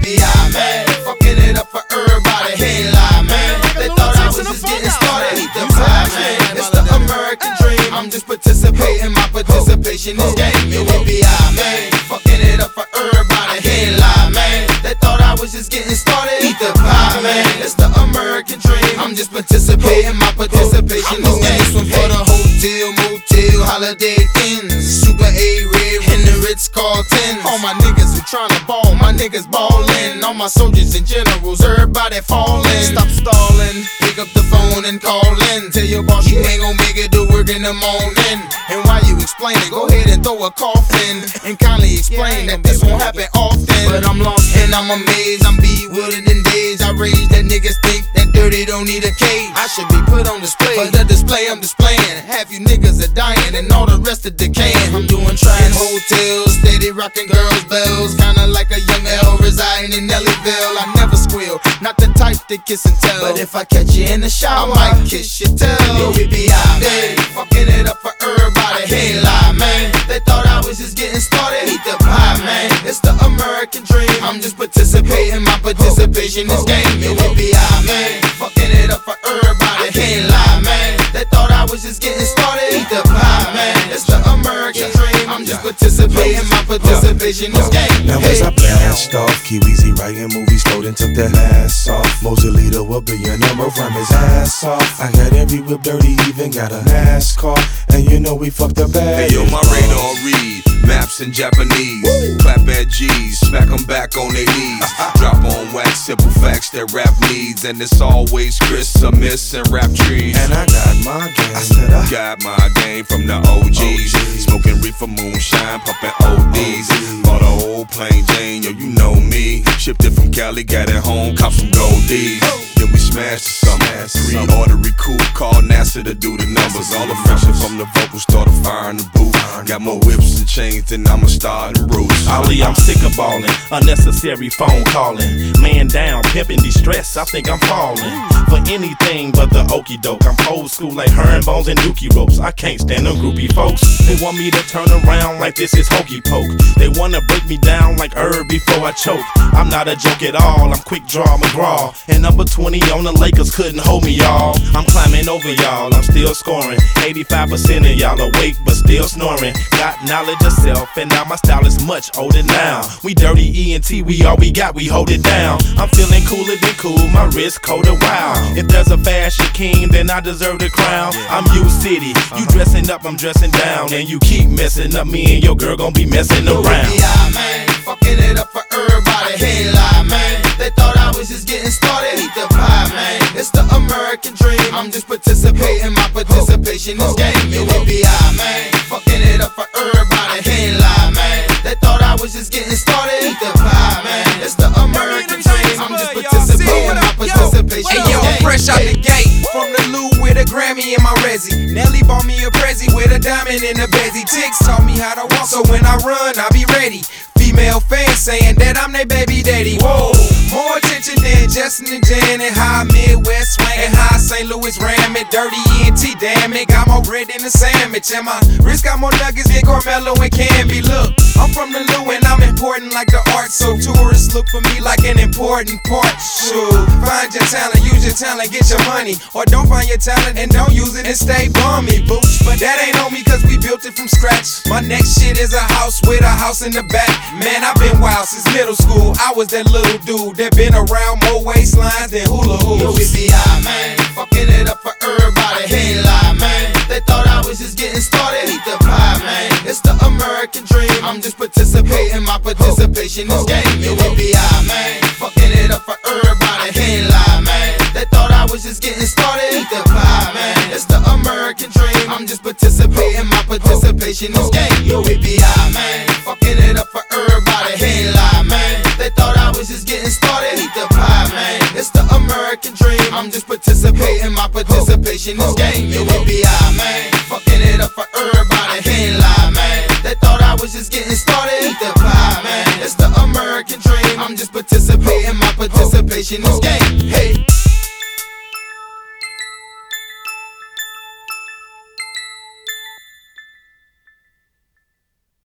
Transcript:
I, man. Fucking it up for everybody, can't lie, man. They thought I was just getting started. Eat the pie, man. It's the American dream. I'm just participating, my participation is game. Yo, I, man. Fucking it up for everybody, can't lie, man. They thought I was just getting started. Eat the pie, man. It's the American dream. I'm just participating, my participation is game. This one for the hotel, motel, holiday inns, Super 8 Red and the Ritz-Carlton. All my niggas who tryna ball, my niggas ballin'. All my soldiers and generals, everybody fallin'. Stop stalling, pick up the phone and call in. Tell your boss you ain't gon' make it to work in the morning. And while you explain it, go ahead and throw a coffin and kindly explain that this won't happen often. But I'm lost and I'm amazed, I'm bewildered in days. I rage that niggas think that dirty don't need a cage. I should be put on display, for the display I'm displaying. Half you niggas are dying and all the rest are decaying. I'm doing trying hotels, steady rocking girls' bells. Kinda like a young L residing in Nellyville. I never squeal, not the type to kiss and tell. But if I catch you in the shower, I might kiss your tail. Yo, I, man. Fucking it up for everybody, can't lie, man. They thought I was just getting started. Eat the pie, man. It's the American dream. I'm just participating, my participation is game. Yo, I, man. Fucking it up for everybody, can't lie, man. They thought I was just getting started. Eat the pie, man. It's the American dream. I'm just participating, my participation is game. Now as I blast off, Kiwizi writing movies, Snowden took that ass off. Mosley to a billionaire, from his ass off. I got every whip dirty, even got a NASCAR. And you know we fucked the bag. Hey yo, my radar read maps in Japanese. Woo. Clap at G's, smack them back on their knees. Drop on wax, simple facts that rap needs. And it's always Chris, a miss, and rap trees. And I got my game. I said I got my game from the OGs. Smoking reefer, moonshine, pumping ODs. Bought a old plain Jane, yo, you know me. Shipped it from Cali, got it home, cop some goldies. Then we smashed the summer. Pre-order recoup, called NASA to do the numbers. All the pressure from the vocals started firing the booth. Got more whips and chains than I'ma start in roots. Ali, I'm sick of ballin', unnecessary phone calling. Man down, pimpin' distress, I think I'm falling for anything but the okie doke. I'm old school like herringbones and dookie ropes. I can't stand them groupie folks. They want me to turn around like this is hokey poke. They wanna break me down like herb before I choke. I'm not a joke at all, I'm quick draw McGraw. And number 20 on the Lakers couldn't hold me, y'all. I'm climbing over y'all, I'm still scoring. 85% of y'all awake but still snoring. Got knowledge of self and now my style is much older now. We dirty ENT, we all we got, we hold it down. I'm feeling cooler than cool, my wrist colder, wow. If there's a fashion king, then I deserve the crown. I'm U-City, you dressing up, I'm dressing down. And you keep messing up, me and your girl gon' be messing around. I, man. Fucking it up for everybody, can't lie, man. They thought I was just getting started. Eat the pie, man. It's the American dream. I'm just participating, my participation is game. Yo, I, man. Fucking it up for everybody, can't lie, man. They thought I was just getting started. Eat the pie, man. It's the American dream. I'm just participating, my participation is game. Hey yo, fresh out the gate from the Lou with a Grammy in my resi. Nelly bought me a Prezi with a diamond in the bezzy. Ticks taught me how to walk, so when I run, I be ready. Female fans saying that I'm their baby daddy. Whoa, more attention than Justin and Jan and high Midwest swing and high St. Louis ram it. Dirty ENT, damn it, got more bread than a sandwich. And my wrist got more nuggets than Carmelo and Canby. Look, I'm from the Lou and I'm important like the art, so tourists look for me like an important part. Shoot, find your talent, use your talent, get your money. Or don't find your talent and don't use it and stay bummy, booch. But that ain't on me cause we built it from scratch. My next shit is a house with a house in the back. Man, I've been wild since middle school. I was that little dude that been around more waistlines than hula hoops. Yo, I, man. Fucking it up for everybody, can't lie, man. They thought I was just getting started. Eat the pie, man. It's the American dream. I'm just participating, my participation is game. Yo, I, man. Fucking it up for everybody, can't lie, man. They thought I was just getting started. Eat the pie, man. It's the American dream. I'm just participating, my participation is game. Yo, I, man. Fucking it up for everybody, can't lie, man. They thought I was just getting started. Eat the pie, man. It's the American dream. I'm just participating, my participation is game. Yo, I, man. Fucking it up for everybody, can't lie, man. They thought I was just getting started. Eat the pie, man. It's the American dream. I'm just participating, my participation is game.